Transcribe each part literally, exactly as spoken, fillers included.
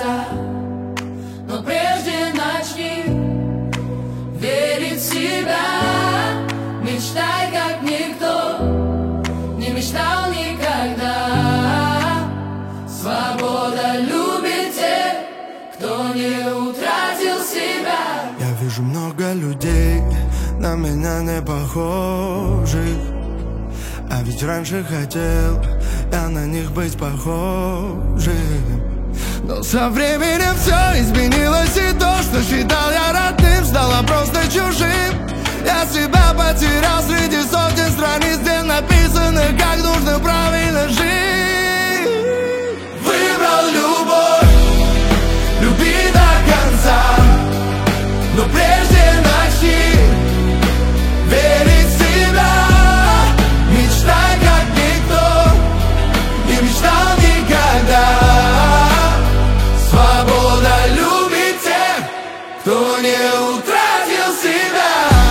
конца. Но прежде начни верить в себя. Мечтай, как никто не мечтал никогда. Свобода любит тех, кто не утратил себя. Я вижу много людей, на меня не похожих. А ведь раньше хотел я на них быть похожим. Но со временем все изменилось, и то, что считал я родным, стало просто чужим. Я себя потерял среди сотен страниц, где написано, как нужно правильно жить. Выбрал любовь, люби до конца. Но прежде начни верить в себя. Мечтай, как никто не мечтал никогда. Свобода любит тех, кто не утратил себя.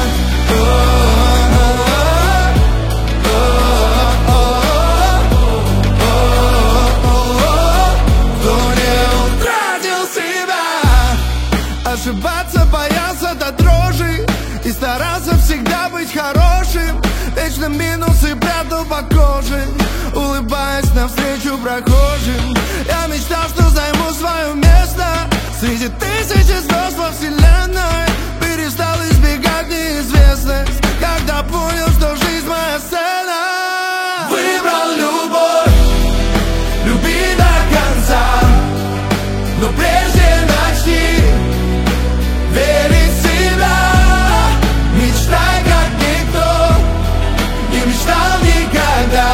Ошибаться боялся до дрожи и старался всегда быть хорошим. Вечно минусы прятал по коже, улыбаясь навстречу прохожим. Я мечтал, что займу свое место среди тысячи звезд во вселенной. Перестал избегать неизвестность, когда понял, что жизнь моя сцена. Выбрал любовь, люби до конца. Но прежде начни верить в себя. Мечтай, как никто не мечтал никогда.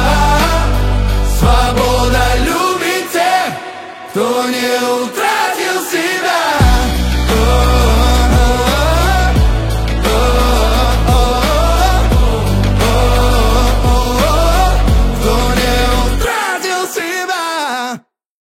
Свобода любит тех, кто не утратил себя. Кто не утратил себя.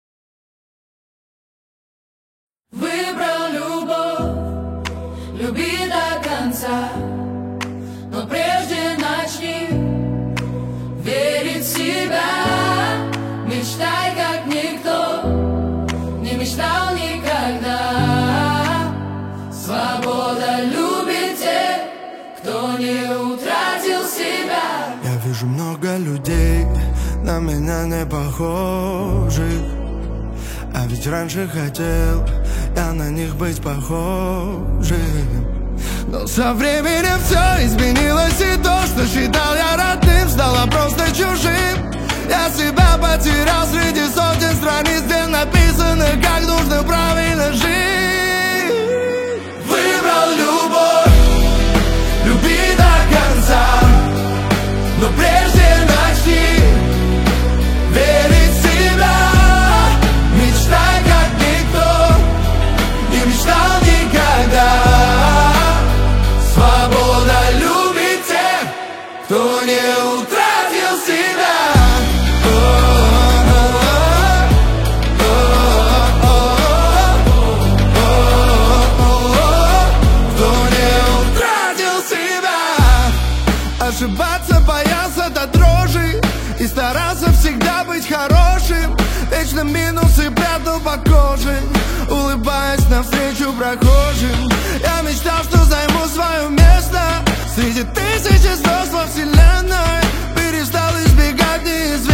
Выбрал любовь, люби до конца. Но прежде начни верить в себя. Мечтай, как никто не мечтал никогда. Свобода любит тех, кто не утратил себя. Я вижу много людей, на меня не похожих. А ведь раньше хотел я на них быть похожим. Но со временем все изменилось, и то, что считал я родным, стало просто чужим. Я себя потерял среди сотен страниц, где написано, как нужно правильно жить. Выбрал любовь, люби до конца. Но прежде начни верить в себя. Мечтай, как никто не мечтал никогда. Свобода любит тех, кто не утратил себя. Кто не утратил себя. Ошибаться боялся до дрожи и старался всегда быть хорошим. Вечно минусы прятал по коже, улыбаясь навстречу прохожим. Я мечтал, что займу свое место среди тысячи звезд во вселенной. Перестал избегать неизвестности,